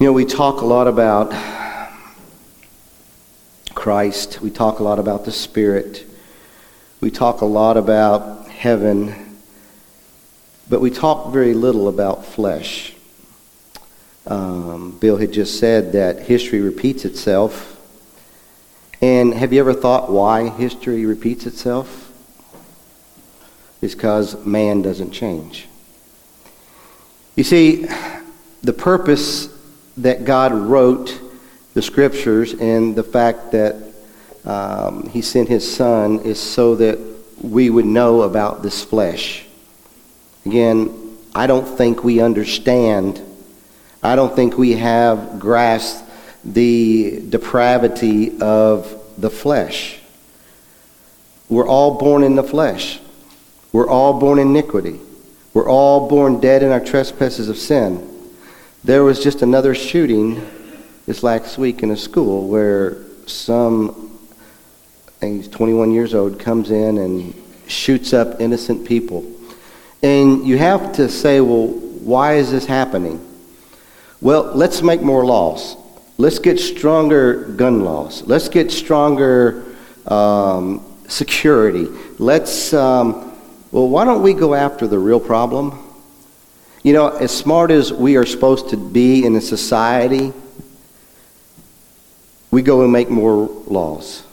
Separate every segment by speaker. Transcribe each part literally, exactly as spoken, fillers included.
Speaker 1: You know, we talk a lot about Christ. We talk a lot about the Spirit. We talk a lot about heaven. But we talk very little about flesh. Um, Bill had just said that history repeats itself. And have you ever thought why history repeats itself? It's because man doesn't change. You see, the purpose that God wrote the Scriptures and the fact that um, He sent His Son is so that we would know about this flesh. Again, I don't think we understand. I don't think we have grasped the depravity of the flesh. We're all born in the flesh. We're all born in iniquity. We're all born dead in our trespasses of sin. There was just another shooting this last week in a school where some, I think he's twenty-one years old, comes in and shoots up innocent people. And you have to say, well, why is this happening? Well, let's make more laws. Let's get stronger gun laws. Let's get stronger um, security. Let's, um, well, why don't we go after the real problem? You know, as smart as we are supposed to be in a society, we go and make more laws.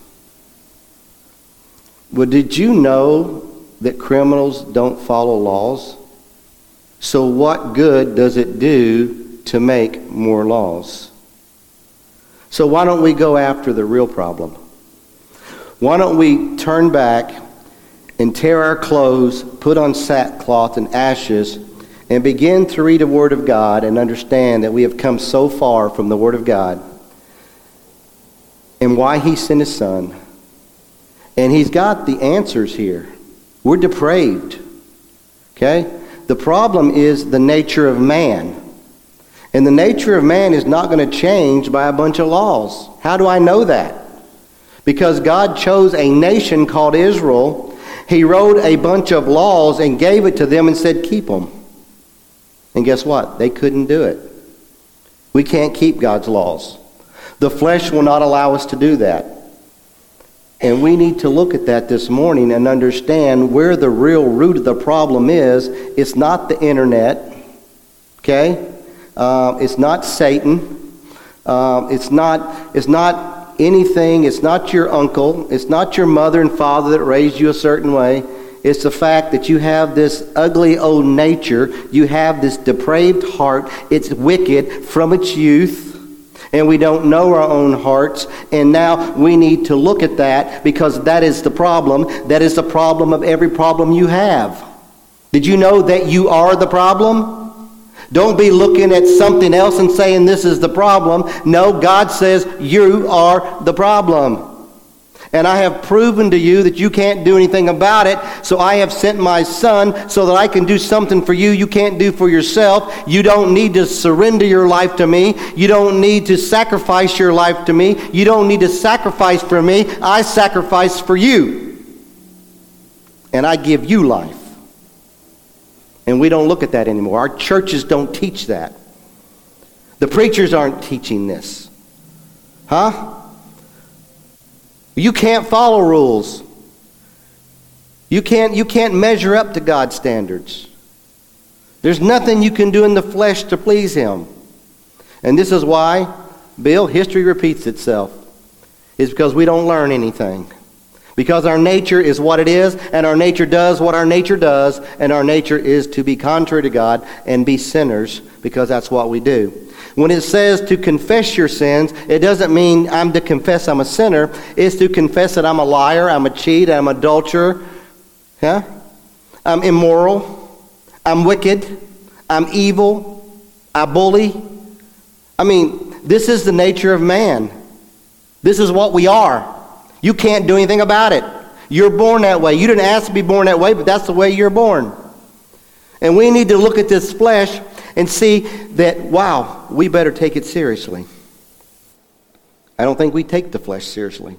Speaker 1: Well, did you know that criminals don't follow laws? So what good does it do to make more laws? So why don't we go after the real problem? Why don't we turn back and tear our clothes, put on sackcloth and ashes, and begin to read the Word of God and understand that we have come so far from the Word of God and why He sent His Son. And He's got the answers here. We're depraved. Okay? The problem is the nature of man. And the nature of man is not going to change by a bunch of laws. How do I know that? Because God chose a nation called Israel. He wrote a bunch of laws and gave it to them and said, keep them. And guess what? They couldn't do it. We can't keep God's laws. The flesh will not allow us to do that. And we need to look at that this morning and understand where the real root of the problem is. It's not the internet. Okay? Uh, it's not Satan. Uh, it's not, it's not anything. It's not your uncle. It's not your mother and father that raised you a certain way. It's the fact that you have this ugly old nature. You have this depraved heart. It's wicked from its youth. And we don't know our own hearts. And now we need to look at that because that is the problem. That is the problem of every problem you have. Did you know that you are the problem? Don't be looking at something else and saying this is the problem. No, God says you are the problem. And I have proven to you that you can't do anything about it. So I have sent my Son so that I can do something for you you can't do for yourself. You don't need to surrender your life to me. You don't need to sacrifice your life to me. You don't need to sacrifice for me. I sacrifice for you. And I give you life. And we don't look at that anymore. Our churches don't teach that. The preachers aren't teaching this. Huh? You can't follow rules. You can't, you can't measure up to God's standards. There's nothing you can do in the flesh to please Him. And this is why, Bill, history repeats itself. It's because we don't learn anything. Because our nature is what it is, and our nature does what our nature does, and our nature is to be contrary to God and be sinners, because that's what we do. When it says to confess your sins, it doesn't mean I'm to confess I'm a sinner. It's to confess that I'm a liar, I'm a cheat, I'm an adulterer, yeah? I'm immoral, I'm wicked, I'm evil, I bully. I mean, this is the nature of man. This is what we are. You can't do anything about it. You're born that way. You didn't ask to be born that way, but that's the way you're born. And we need to look at this flesh and see that, wow, we better take it seriously. I don't think we take the flesh seriously.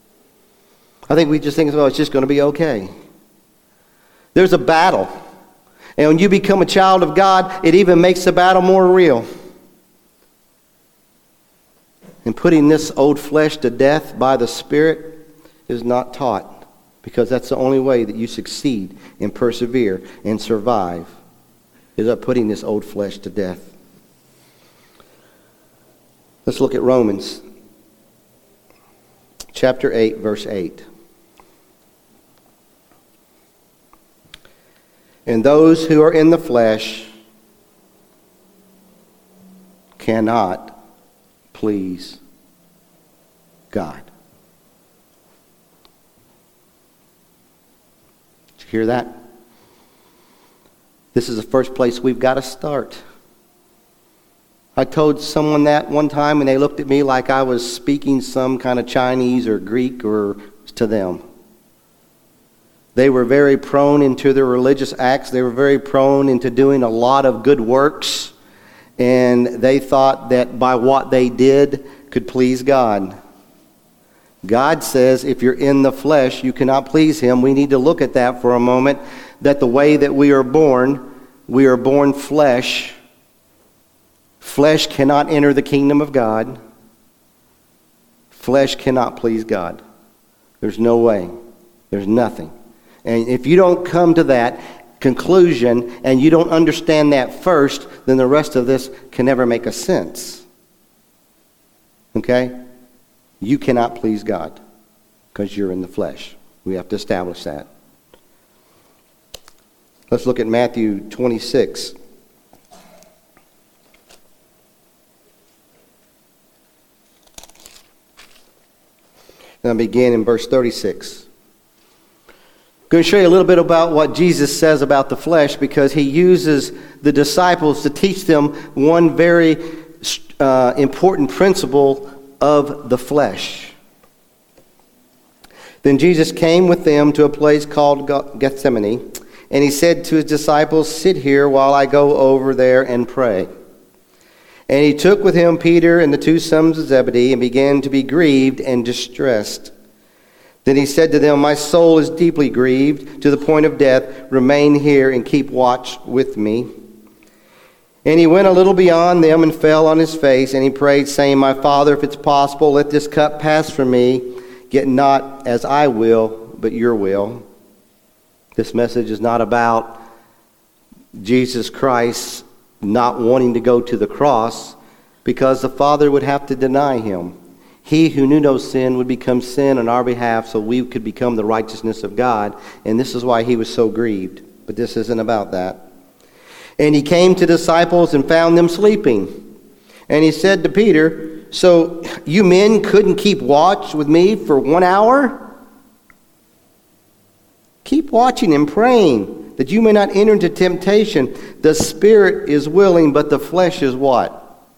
Speaker 1: I think we just think, well, it's just going to be okay. There's a battle. And when you become a child of God, it even makes the battle more real. And putting this old flesh to death by the Spirit is not taught, because that's the only way that you succeed and persevere and survive, is by putting this old flesh to death. Let's look at Romans chapter eight, verse eight. And those who are in the flesh cannot please God. Did you hear that? This is the first place we've got to start. I told someone that one time and they looked at me like I was speaking some kind of Chinese or Greek or to them. They were very prone into their religious acts. They were very prone into doing a lot of good works. And they thought that by what they did could please God. God says if you're in the flesh, you cannot please Him. We need to look at that for a moment, that the way that we are born, we are born flesh. Flesh cannot enter the kingdom of God. Flesh cannot please God. There's no way. There's nothing. And if you don't come to that conclusion and you don't understand that first, then the rest of this can never make a sense. Okay? You cannot please God because you're in the flesh. We have to establish that. Let's look at Matthew twenty-six. And I'll begin in verse thirty-six. I'm going to show you a little bit about what Jesus says about the flesh, because He uses the disciples to teach them one very uh, important principle of the flesh. Then Jesus came with them to a place called Gethsemane, and He said to His disciples, "Sit here while I go over there and pray." And He took with Him Peter and the two sons of Zebedee and began to be grieved and distressed. Then He said to them, "My soul is deeply grieved to the point of death. Remain here and keep watch with me." And He went a little beyond them and fell on His face, and He prayed, saying, "My Father, if it's possible, let this cup pass from me. Yet not as I will, but your will." This message is not about Jesus Christ not wanting to go to the cross, because the Father would have to deny Him. He who knew no sin would become sin on our behalf so we could become the righteousness of God. And this is why He was so grieved. But this isn't about that. And He came to disciples and found them sleeping. And He said to Peter, "So you men couldn't keep watch with me for one hour? Keep watching and praying, that you may not enter into temptation. The spirit is willing, but the flesh is" what?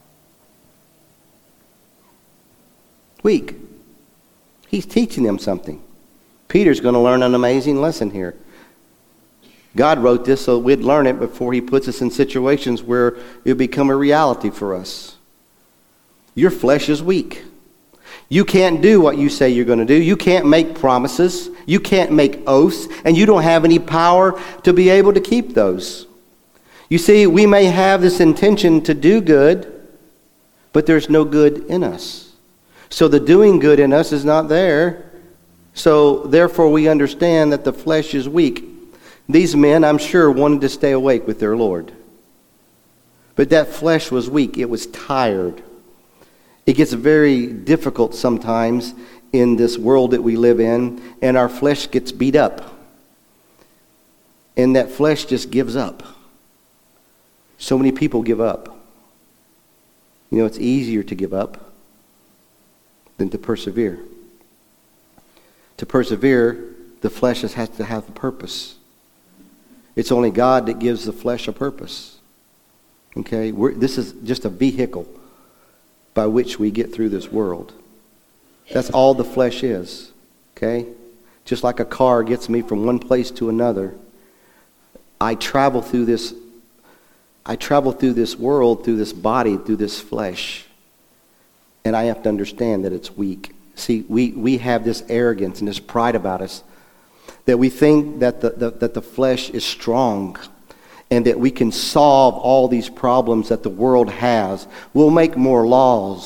Speaker 1: Weak. He's teaching them something. Peter's going to learn an amazing lesson here. God wrote this so we'd learn it before He puts us in situations where it'll become a reality for us. Your flesh is weak. You can't do what you say you're going to do. You can't make promises. You can't make oaths. And you don't have any power to be able to keep those. You see, we may have this intention to do good, but there's no good in us. So the doing good in us is not there. So therefore we understand that the flesh is weak. These men, I'm sure, wanted to stay awake with their Lord. But that flesh was weak. It was tired. It gets very difficult sometimes in this world that we live in, and our flesh gets beat up. And that flesh just gives up. So many people give up. You know, it's easier to give up than to persevere. To persevere, the flesh has to have a purpose. It's only God that gives the flesh a purpose. Okay? We're, this is just a vehicle by which we get through this world. That's all the flesh is. Okay? Just like a car gets me from one place to another, I travel through this I travel through this world, through this body, through this flesh. And I have to understand that it's weak. See, we, we have this arrogance and this pride about us that we think that the, the, that the flesh is strong and that we can solve all these problems that the world has. We'll make more laws.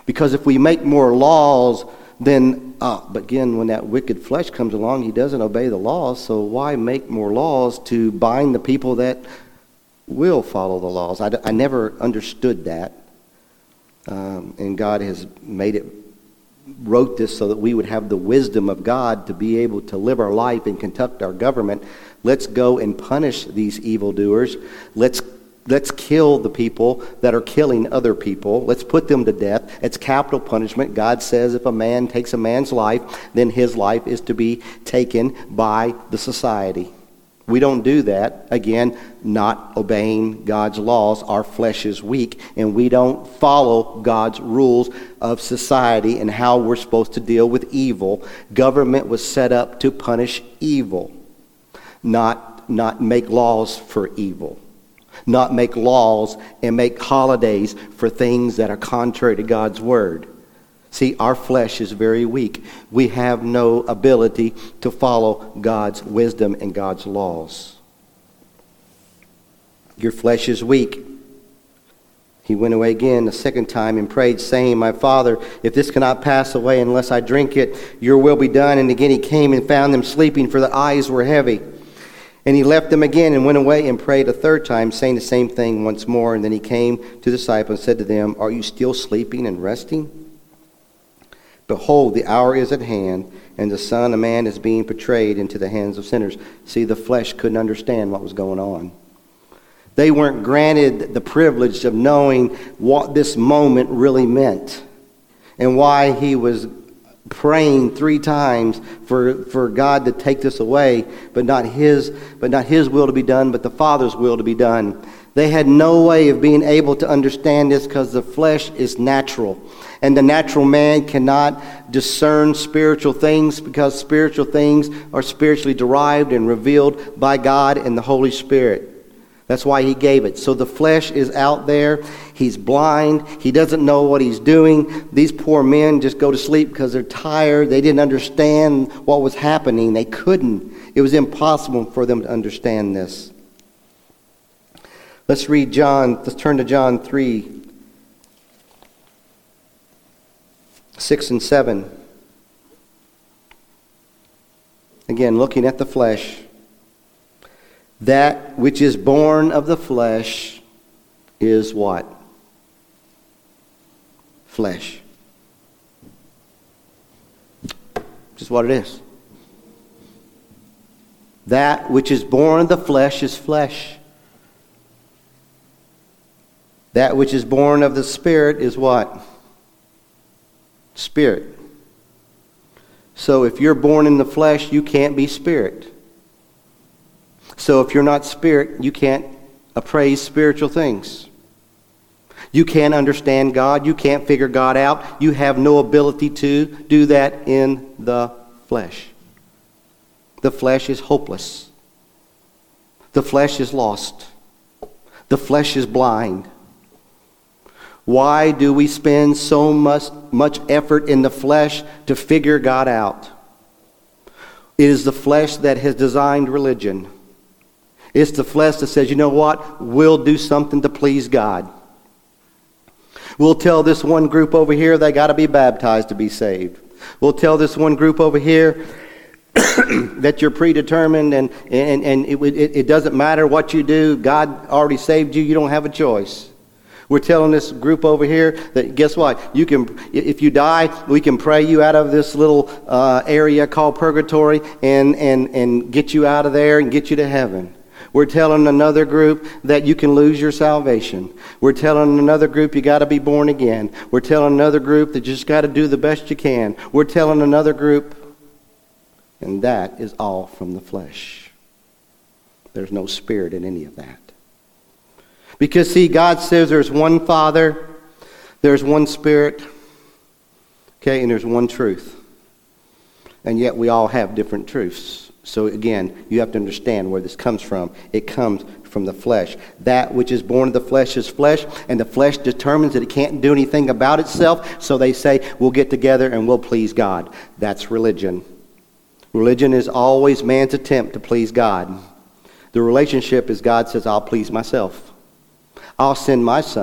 Speaker 1: Because if we make more laws, then, uh, but again, when that wicked flesh comes along, he doesn't obey the laws, so why make more laws to bind the people that will follow the laws? I, I never understood that. Um, and God has made it, wrote this so that we would have the wisdom of God to be able to live our life and conduct our government. Let's go and punish these evildoers. Let's Let's kill the people that are killing other people. Let's put them to death. It's capital punishment. God says if a man takes a man's life, then his life is to be taken by the society. We don't do that. Again, not obeying God's laws. Our flesh is weak, and we don't follow God's rules of society and how we're supposed to deal with evil. Government was set up to punish evil, not, not make laws for evil. Not make laws and make holidays for things that are contrary to God's word. See, our flesh is very weak. We have no ability to follow God's wisdom and God's laws. Your flesh is weak. He went away again the second time and prayed, saying, My Father, if this cannot pass away unless I drink it, your will be done. And again he came and found them sleeping, for the eyes were heavy. And he left them again and went away and prayed a third time, saying the same thing once more. And then he came to the disciples and said to them, Are you still sleeping and resting? Behold, the hour is at hand, and the Son of Man is being betrayed into the hands of sinners. See, the flesh couldn't understand what was going on. They weren't granted the privilege of knowing what this moment really meant and why he was praying three times for, for God to take this away, but not his, but not his will to be done, but the Father's will to be done. They had no way of being able to understand this because the flesh is natural. And the natural man cannot discern spiritual things because spiritual things are spiritually derived and revealed by God and the Holy Spirit. That's why he gave it. So the flesh is out there. He's blind. He doesn't know what he's doing. These poor men just go to sleep because they're tired. They didn't understand what was happening. They couldn't. It was impossible for them to understand this. Let's read John. Let's turn to John three, six and seven. Again, looking at the flesh. That which is born of the flesh is what? Flesh. Just what it is. That which is born of the flesh is flesh. That which is born of the Spirit is what? Spirit. So if you're born in the flesh, you can't be spirit. So if you're not spirit, you can't appraise spiritual things. You can't understand God. You can't figure God out. You have no ability to do that in the flesh. The flesh is hopeless. The flesh is lost. The flesh is blind. Why do we spend so much, much effort in the flesh to figure God out? It is the flesh that has designed religion. It's the flesh that says, you know what? We'll do something to please God. We'll tell this one group over here they got to be baptized to be saved. We'll tell this one group over here that you're predetermined and, and, and it, it, it doesn't matter what you do. God already saved you. You don't have a choice. We're telling this group over here that guess what? You can, if you die, we can pray you out of this little uh, area called purgatory and, and, and get you out of there and get you to heaven. We're telling another group that you can lose your salvation. We're telling another group you got to be born again. We're telling another group that you just got to do the best you can. We're telling another group, and that is all from the flesh. There's no spirit in any of that. Because see, God says there's one Father, there's one Spirit, okay, and there's one truth. And yet we all have different truths. So again, you have to understand where this comes from. It comes from the flesh. That which is born of the flesh is flesh, and the flesh determines that it can't do anything about itself, so they say, we'll get together and we'll please God. That's religion. Religion is always man's attempt to please God. The relationship is God says, I'll please myself. I'll send my son.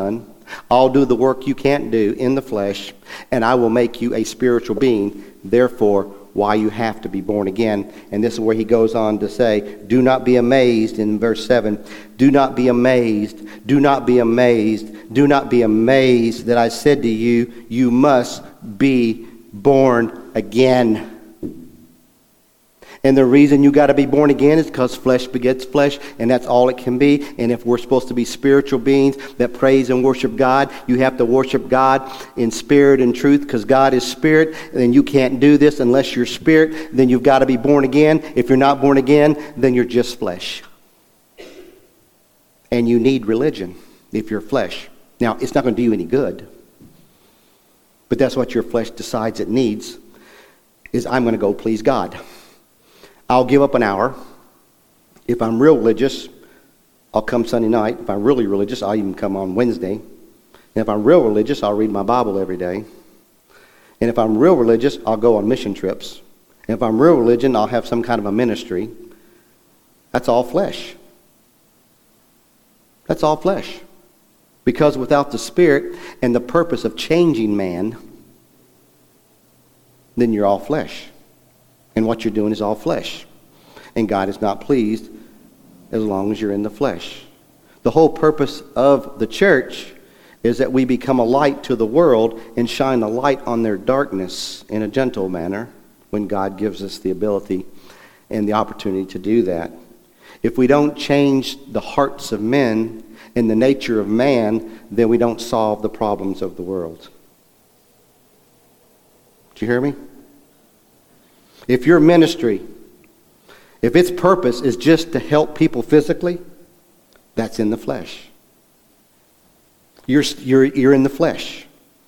Speaker 1: I'll do the work you can't do in the flesh, and I will make you a spiritual being. Therefore, why you have to be born again. And this is where he goes on to say, do not be amazed in verse seven. Do not be amazed. Do not be amazed. Do not be amazed that I said to you, you must be born again. And the reason you got to be born again is because flesh begets flesh, and that's all it can be. And if we're supposed to be spiritual beings that praise and worship God, you have to worship God in spirit and truth, because God is spirit, and you can't do this unless you're spirit. Then you've got to be born again. If you're not born again, then you're just flesh. And you need religion if you're flesh. Now, it's not going to do you any good, but that's what your flesh decides it needs, is I'm going to go please God. I'll give up an hour. If I'm real religious, I'll come Sunday night. If I'm really religious, I'll even come on Wednesday. And if I'm real religious, I'll read my Bible every day. And if I'm real religious, I'll go on mission trips. And if I'm real religion, I'll have some kind of a ministry. That's all flesh. That's all flesh. Because without the Spirit and the purpose of changing man, then you're all flesh. And what you're doing is all flesh. And God is not pleased as long as you're in the flesh. The whole purpose of the church is that we become a light to the world and shine a light on their darkness in a gentle manner when God gives us the ability and the opportunity to do that. If we don't change the hearts of men and the nature of man, then we don't solve the problems of the world. Did you hear me? If your ministry, if its purpose is just to help people physically, that's in the flesh. You're, you're, you're in the flesh.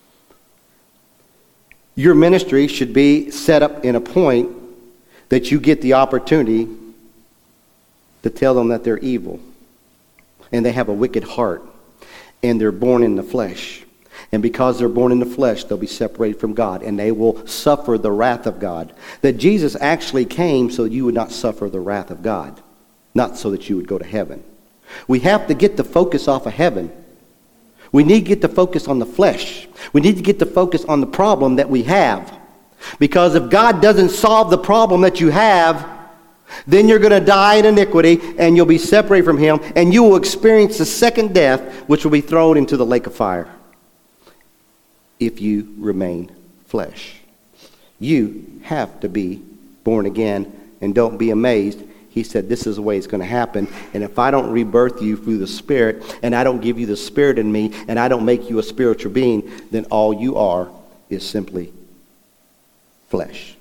Speaker 1: Your ministry should be set up in a point that you get the opportunity to tell them that they're evil and they have a wicked heart and they're born in the flesh. And because they're born in the flesh, they'll be separated from God, and they will suffer the wrath of God. That Jesus actually came so you would not suffer the wrath of God, not so that you would go to heaven. We have to get the focus off of heaven. We need to get the focus on the flesh. We need to get the focus on the problem that we have. Because if God doesn't solve the problem that you have, then you're going to die in iniquity, and you'll be separated from Him, and you will experience the second death, which will be thrown into the lake of fire. If you remain flesh. You have to be born again, and don't be amazed. He said this is the way it's going to happen, and if I don't rebirth you through the Spirit, and I don't give you the Spirit in me, and I don't make you a spiritual being, then all you are is simply flesh.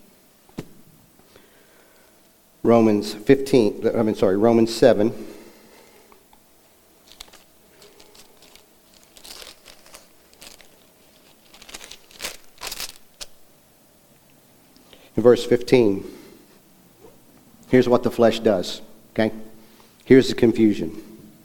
Speaker 1: Romans fifteen, I mean sorry, Romans seven. In verse fifteen, here's what the flesh does, okay? Here's the confusion.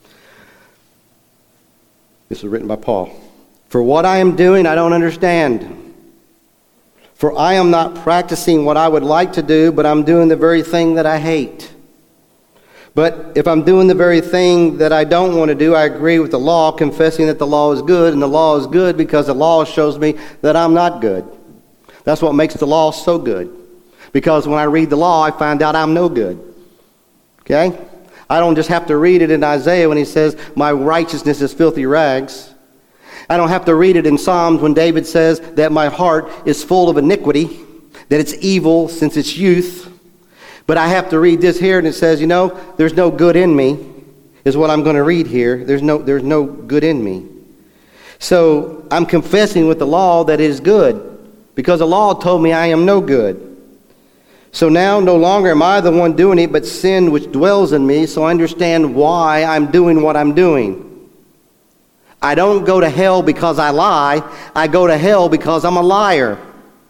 Speaker 1: This was written by Paul. For what I am doing, I don't understand. For I am not practicing what I would like to do, but I'm doing the very thing that I hate. But if I'm doing the very thing that I don't want to do, I agree with the law, confessing that the law is good, and the law is good because the law shows me that I'm not good. That's what makes the law so good. Because when I read the law, I find out I'm no good. Okay? I don't just have to read it in Isaiah when he says, my righteousness is filthy rags. I don't have to read it in Psalms when David says that my heart is full of iniquity, that it's evil since its youth. But I have to read this here, and it says, you know, there's no good in me, is what I'm going to read here. There's no, there's no good in me. So I'm confessing with the law that it is good, because the law told me I am no good. So now no longer am I the one doing it, but sin which dwells in me, so I understand why I'm doing what I'm doing. I don't go to hell because I lie. I go to hell because I'm a liar.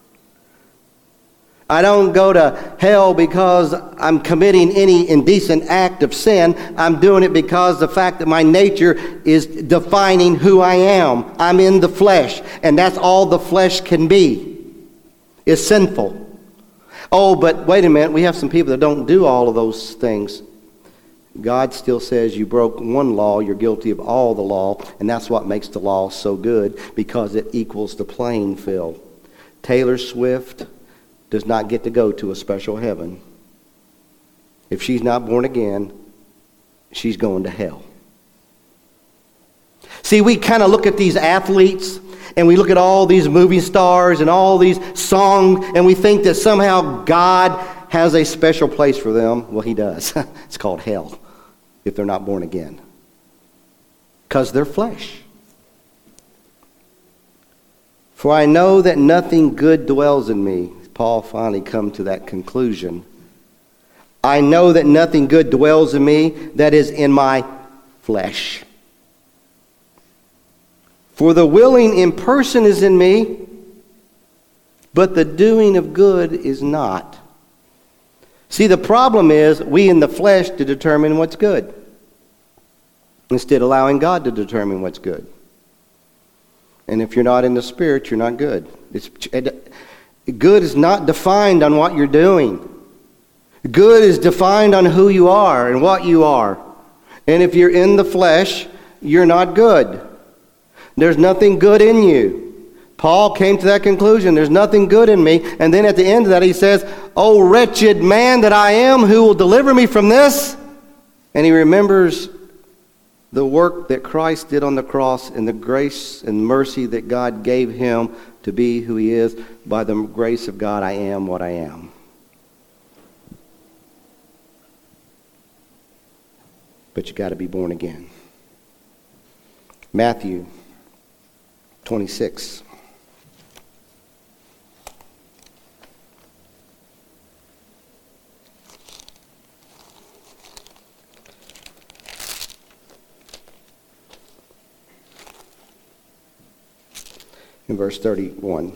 Speaker 1: I don't go to hell because I'm committing any indecent act of sin. I'm doing it because the fact that my nature is defining who I am. I'm in the flesh, and that's all the flesh can be, is sinful. Oh, but wait a minute, we have some people that don't do all of those things. God still says you broke one law, you're guilty of all the law, and that's what makes the law so good, because it equals the playing field. Taylor Swift does not get to go to a special heaven. If she's not born again, she's going to hell. See, we kind of look at these athletes, and we look at all these movie stars and all these songs, and we think that somehow God has a special place for them. Well, he does. It's called hell if they're not born again, because they're flesh. For I know that nothing good dwells in me. Paul finally come to that conclusion. I know that nothing good dwells in me, that is in my flesh. For the willing in person is in me, but the doing of good is not. See, the problem is we in the flesh to determine what's good, instead of allowing God to determine what's good. And if you're not in the Spirit, you're not good. It's, good is not defined on what you're doing. Good is defined on who you are and what you are. And if you're in the flesh, you're not good. There's nothing good in you. Paul came to that conclusion. There's nothing good in me. And then at the end of that he says, "O wretched man that I am, who will deliver me from this?" And he remembers the work that Christ did on the cross and the grace and mercy that God gave him to be who he is. By the grace of God, I am what I am. But you got to be born again. Matthew twenty-six. In verse thirty-one.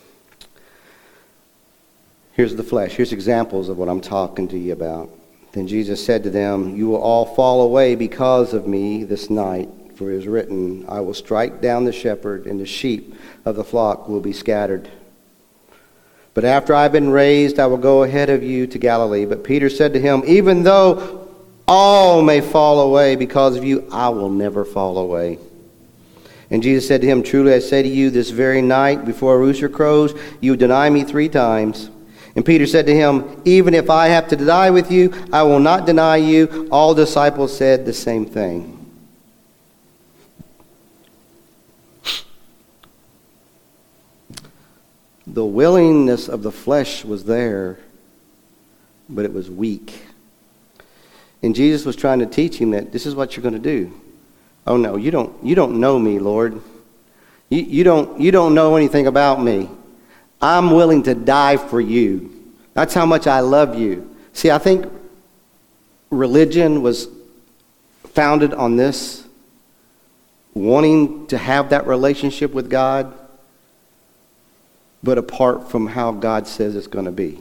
Speaker 1: Here's the flesh. Here's examples of what I'm talking to you about. Then Jesus said to them, "You will all fall away because of me this night. For it is written, I will strike down the shepherd, and the sheep of the flock will be scattered. But after I have been raised, I will go ahead of you to Galilee." But Peter said to him, "Even though all may fall away because of you, I will never fall away." And Jesus said to him, "Truly I say to you, this very night before a rooster crows, you will deny me three times." And Peter said to him, "Even if I have to die with you, I will not deny you." All disciples said the same thing. The willingness of the flesh was there, but it was weak. And Jesus was trying to teach him that this is what you're going to do. Oh no, you don't you don't know me, Lord. You, you don't you don't know anything about me. I'm willing to die for you. That's how much I love you. See, I think religion was founded on this, wanting to have that relationship with God, but apart from how God says it's going to be.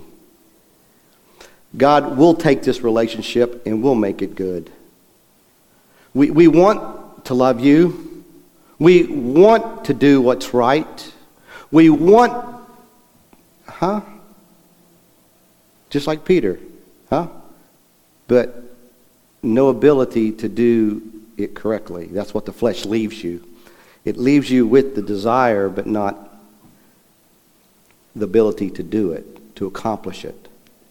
Speaker 1: God will take this relationship and will make it good. We we want to love you. We want to do what's right. We want, huh? Just like Peter, huh? But no ability to do it correctly. That's what the flesh leaves you. It leaves you with the desire, but not the ability to do it, to accomplish it.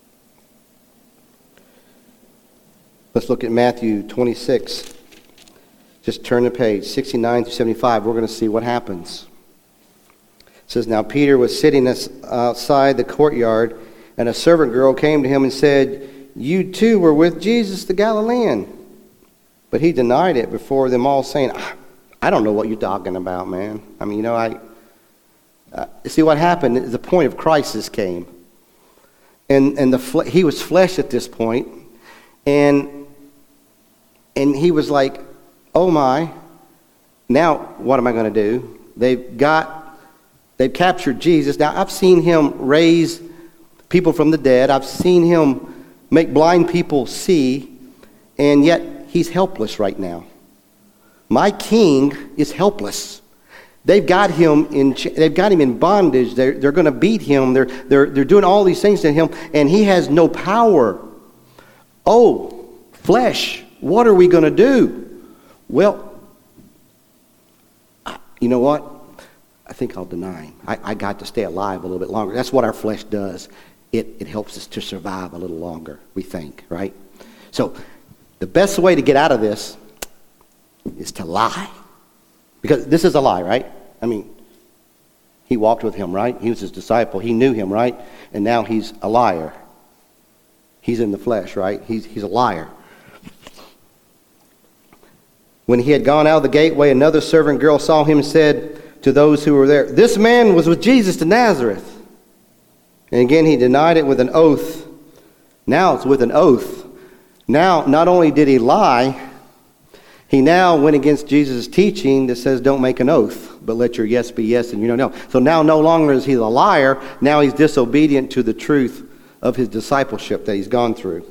Speaker 1: Let's look at Matthew twenty-six. Just turn the page, sixty-nine to seventy-five. We're going to see what happens. It says, "Now Peter was sitting outside the courtyard, and a servant girl came to him and said, 'You too were with Jesus the Galilean.' But he denied it before them all, saying, 'I don't know what you're talking about, man.'" I mean, you know, I uh, see what happened is the point of crisis came. And and the fle- he was flesh at this point, and and he was like, "Oh my, now what am I going to do?" They've got, they've captured Jesus. Now I've seen him raise people from the dead. I've seen him make blind people see, and yet he's helpless right now. My king is helpless. They've got him in, they've got him in bondage. They're, they're going to beat him. They're, they're, they're doing all these things to him, and he has no power. Oh, flesh, What are we going to do? Well, you know what? I think I'll deny him. I, I got to stay alive a little bit longer. That's what our flesh does. It, it helps us to survive a little longer, we think, right? So the best way to get out of this is to lie. Because this is a lie, right? I mean, he walked with him, right? He was his disciple. He knew him, right? And now he's a liar. He's in the flesh, right? He's, he's a liar. When he had gone out of the gateway, another servant girl saw him and said to those who were there, "This man was with Jesus to Nazareth." And again he denied it with an oath. Now it's with an oath. Now, not only did he lie, he now went against Jesus' teaching that says don't make an oath, but let your yes be yes and your no no. So now no longer is he a liar, now he's disobedient to the truth of his discipleship that he's gone through.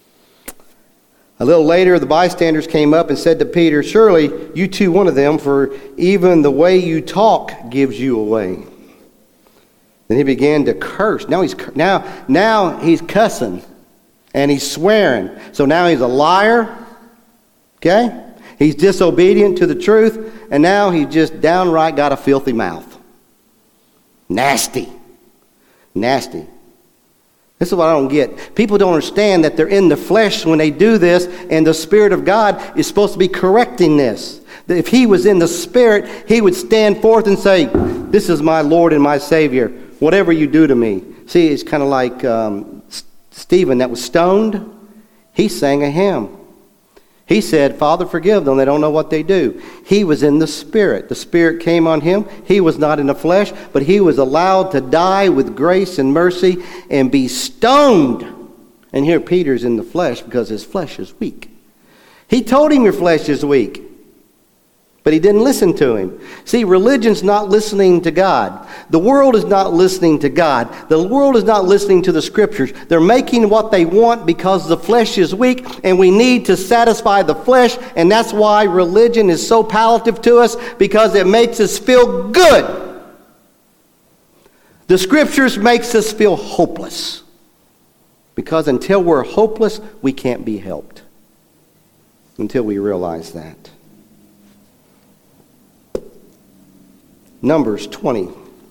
Speaker 1: A little later, the bystanders came up and said to Peter, "Surely you too one of them, for even the way you talk gives you away." Then he began to curse. Now he's now now he's cussing and he's swearing. So now he's a liar. Okay? He's disobedient to the truth, and now he just downright got a filthy mouth. Nasty. Nasty. This is what I don't get. People don't understand that they're in the flesh when they do this, and the Spirit of God is supposed to be correcting this. That if he was in the Spirit, he would stand forth and say, "This is my Lord and my Savior. Whatever you do to me." See, it's kind of like um, Stephen that was stoned. He sang a hymn. He said, "Father, forgive them. They don't know what they do." He was in the Spirit. The Spirit came on him. He was not in the flesh, but he was allowed to die with grace and mercy and be stoned. And here Peter's in the flesh because his flesh is weak. He told him your flesh is weak, but he didn't listen to him. See, religion's not listening to God. The world is not listening to God. The world is not listening to the Scriptures. They're making what they want because the flesh is weak, and we need to satisfy the flesh, and that's why religion is so palliative to us, because it makes us feel good. The Scriptures makes us feel hopeless, because until we're hopeless, we can't be helped. Until we realize that. Numbers twenty.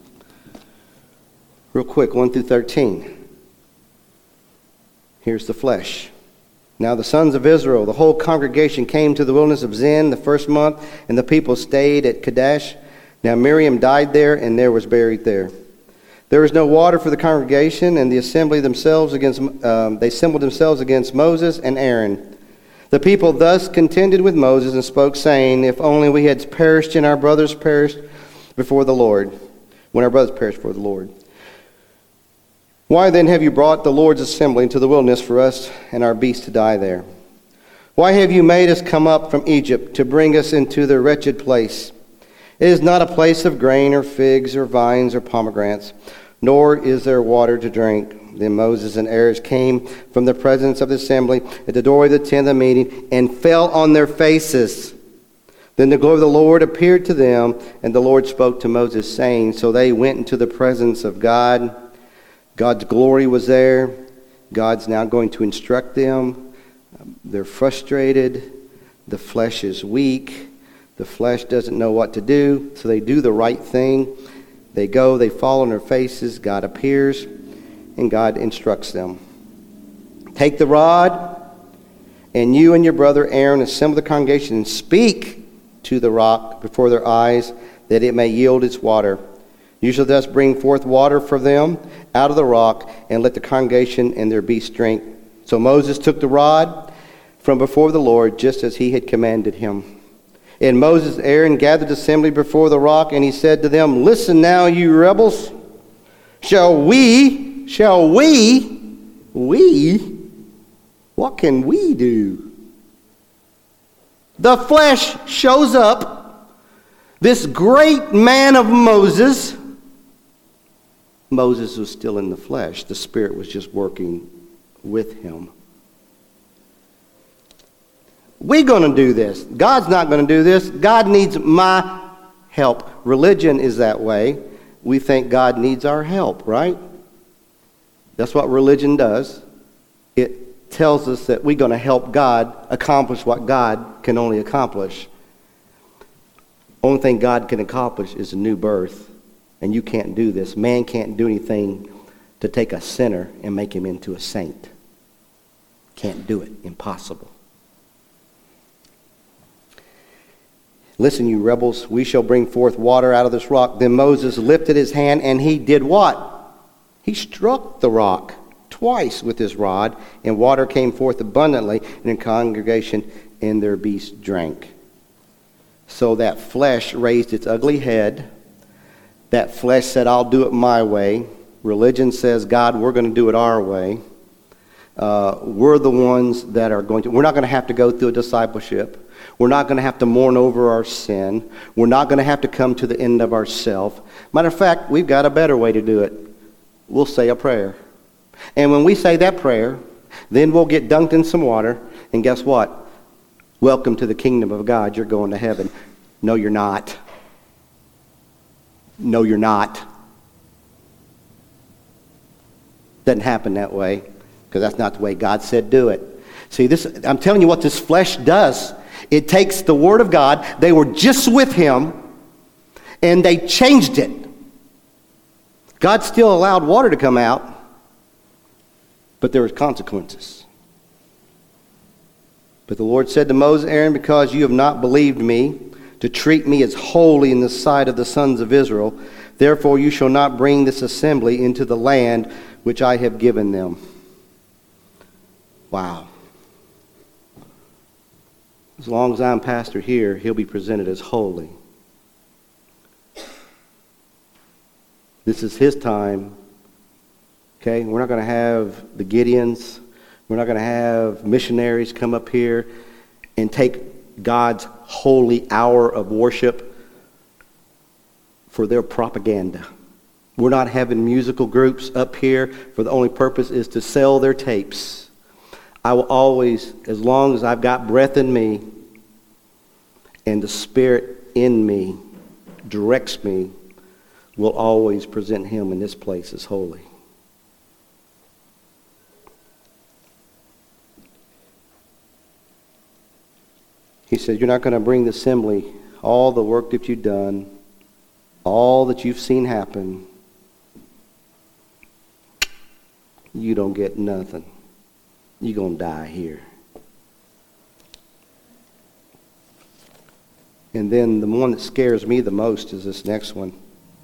Speaker 1: Real quick, one through thirteen. Here's the flesh. Now the sons of Israel, the whole congregation, came to the wilderness of Zin the first month, and the people stayed at Kadesh. Now Miriam died there, and there was buried there. There was no water for the congregation, and the assembly themselves against um, they assembled themselves against Moses and Aaron. The people thus contended with Moses and spoke, saying, "If only we had perished and our brothers perished before the Lord, when our brothers perished before the Lord. Why then have you brought the Lord's assembly into the wilderness for us and our beasts to die there? Why have you made us come up from Egypt to bring us into the wretched place? It is not a place of grain or figs or vines or pomegranates, nor is there water to drink." Then Moses and Aaron came from the presence of the assembly at the doorway of the tent of meeting and fell on their faces. Then the glory of the Lord appeared to them, and the Lord spoke to Moses, saying, so they went into the presence of God. God's glory was there. God's now going to instruct them. They're frustrated. The flesh is weak. The flesh doesn't know what to do, so they do the right thing. They go, they fall on their faces. God appears, and God instructs them. Take the rod, and you and your brother Aaron assemble the congregation and speak to the rock before their eyes, that it may yield its water. You shall thus bring forth water for them out of the rock, and let the congregation and their beasts drink. So Moses took the rod from before the Lord, just as he had commanded him. And Moses and Aaron gathered the assembly before the rock, and he said to them, "Listen now, you rebels. Shall we, shall we, we, what can we do?" The flesh shows up. This great man of Moses. Moses was still in the flesh. The Spirit was just working with him. We're going to do this. God's not going to do this. God needs my help. Religion is that way. We think God needs our help, right? That's what religion does. It tells us that we're going to help God accomplish what God can only accomplish. Only thing God can accomplish is a new birth. And you can't do this. Man can't do anything to take a sinner and make him into a saint. Can't do it. Impossible. Listen, you rebels, we shall bring forth water out of this rock. Then Moses lifted his hand, and he did what? He struck the rock twice with his rod, and water came forth abundantly, and the congregation and their beasts drank. So that flesh raised its ugly head. That flesh said, I'll do it my way. Religion says, God, we're going to do it our way. Uh, we're the ones that are going to, we're not going to have to go through a discipleship. We're not going to have to mourn over our sin. We're not going to have to come to the end of ourselves. Matter of fact, we've got a better way to do it. We'll say a prayer. And when we say that prayer, then we'll get dunked in some water. And guess what? Welcome to the kingdom of God. You're going to heaven. No, you're not. No, you're not. Doesn't happen that way, because that's not the way God said do it. See, this, I'm telling you what this flesh does. It takes the Word of God. They were just with Him, and they changed it. God still allowed water to come out, but there were consequences. But the Lord said to Moses, Aaron, because you have not believed me to treat me as holy in the sight of the sons of Israel, therefore you shall not bring this assembly into the land which I have given them. Wow. As long as I'm pastor here, he'll be presented as holy. This is his time. Okay? We're not going to have the Gideons. We're not going to have missionaries come up here and take God's holy hour of worship for their propaganda. We're not having musical groups up here for the only purpose is to sell their tapes. I will always, as long as I've got breath in me and the Spirit in me directs me, will always present Him in this place as holy. He said, you're not going to bring the assembly, all the work that you've done, all that you've seen happen. You don't get nothing. You're going to die here. And then the one that scares me the most is this next one.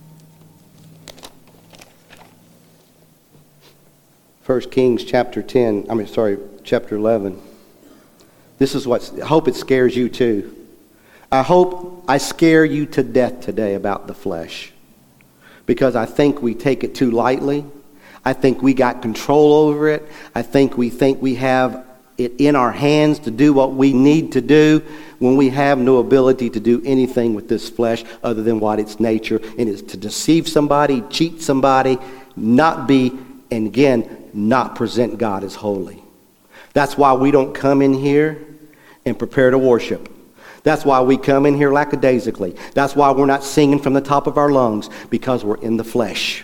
Speaker 1: First Kings chapter ten, I mean, sorry, chapter eleven. This is what, I hope it scares you too. I hope I scare you to death today about the flesh. Because I think we take it too lightly. I think we got control over it. I think we think we have it in our hands to do what we need to do when we have no ability to do anything with this flesh other than what its nature, and it's to deceive somebody, cheat somebody, not be, and again, not present God as holy. That's why we don't come in here and prepare to worship. That's why we come in here lackadaisically. That's why we're not singing from the top of our lungs, because we're in the flesh.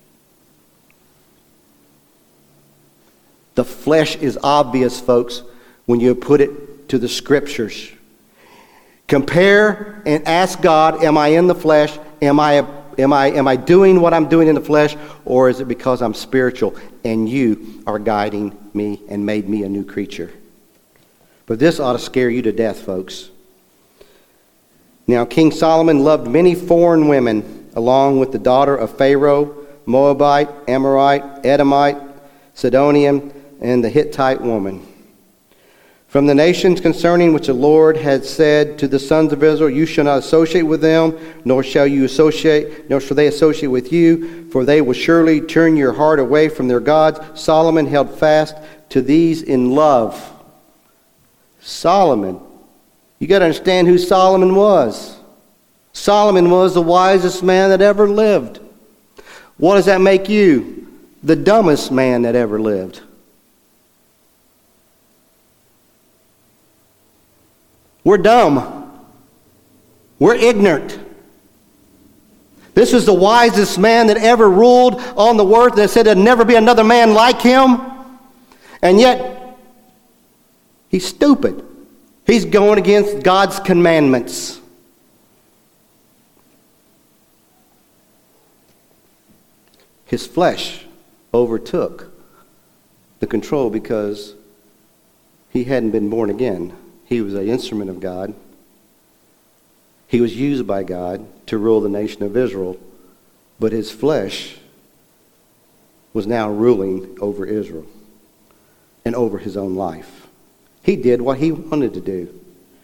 Speaker 1: The flesh is obvious, folks, when you put it to the Scriptures. Compare and ask God, am I in the flesh? Am I, am I, am I doing what I'm doing in the flesh? Or is it because I'm spiritual and you are guiding me and made me a new creature? But this ought to scare you to death, folks. Now, King Solomon loved many foreign women, along with the daughter of Pharaoh, Moabite, Amorite, Edomite, Sidonian, and the Hittite woman. From the nations concerning which the Lord had said to the sons of Israel, you shall not associate with them, nor shall you associate, nor shall they associate with you, for they will surely turn your heart away from their gods. Solomon held fast to these in love. Solomon. You got to understand who Solomon was. Solomon was the wisest man that ever lived. What does that make you? The dumbest man that ever lived. We're dumb. We're ignorant. This is the wisest man that ever ruled on the earth, that said there'd never be another man like him. And yet, He's stupid. He's going against God's commandments. His flesh overtook the control because he hadn't been born again. He was an instrument of God. He was used by God to rule the nation of Israel, but his flesh was now ruling over Israel and over his own life. He did what he wanted to do.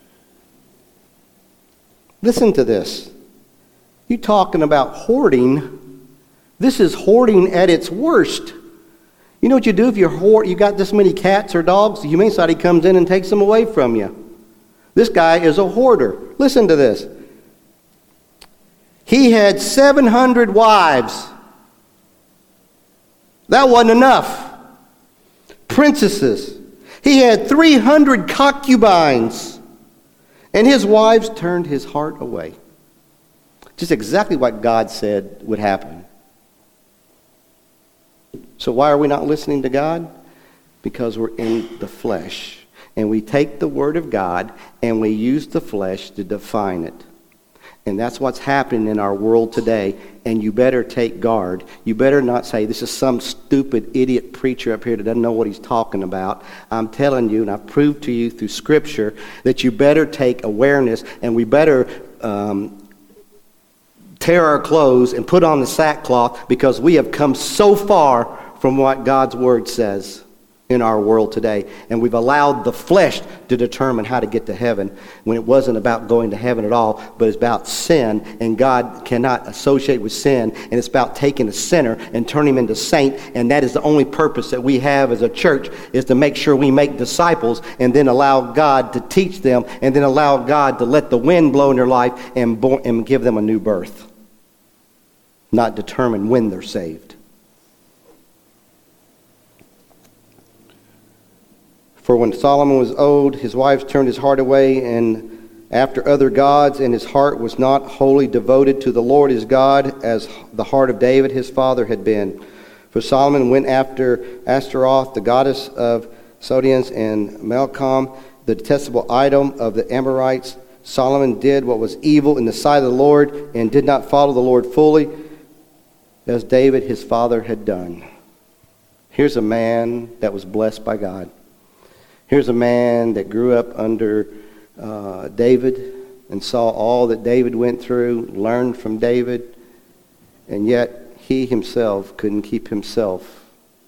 Speaker 1: Listen to this. You talking about hoarding? This is hoarding at its worst. You know what you do if you're hoard, you got this many cats or dogs? The Humane Society comes in and takes them away from you. This guy is a hoarder. Listen to this. He had seven hundred wives. That wasn't enough. Princesses. He had three hundred concubines. And his wives turned his heart away. Just exactly what God said would happen. So why are we not listening to God? Because we're in the flesh. And we take the Word of God and we use the flesh to define it. And that's what's happening in our world today. And you better take guard. You better not say, this is some stupid idiot preacher up here that doesn't know what he's talking about. I'm telling you, and I've proved to you through Scripture, that you better take awareness and we better um, tear our clothes and put on the sackcloth, because we have come so far from what God's Word says in our world today. And we've allowed the flesh to determine how to get to heaven, when it wasn't about going to heaven at all, but it's about sin, and God cannot associate with sin, and it's about taking a sinner and turning him into saint, and that is the only purpose that we have as a church, is to make sure we make disciples and then allow God to teach them, and then allow God to let the wind blow in their life and, bo- and give them a new birth. Not determine when they're saved. For when Solomon was old, his wives turned his heart away and after other gods, and his heart was not wholly devoted to the Lord his God, as the heart of David his father had been. For Solomon went after Ashtaroth, the goddess of Sodians, and Milcom, the detestable idol of the Amorites. Solomon did what was evil in the sight of the Lord, and did not follow the Lord fully, as David his father had done. Here's a man that was blessed by God. Here's a man that grew up under uh, David and saw all that David went through, learned from David, and yet he himself couldn't keep himself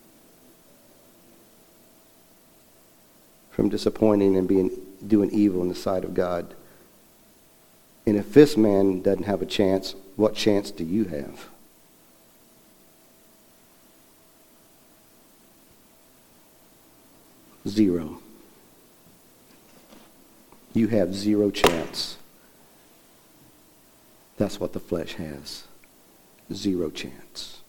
Speaker 1: from disappointing and being doing evil in the sight of God. And if this man doesn't have a chance, what chance do you have? Zero. You have zero chance. That's what the flesh has. Zero chance.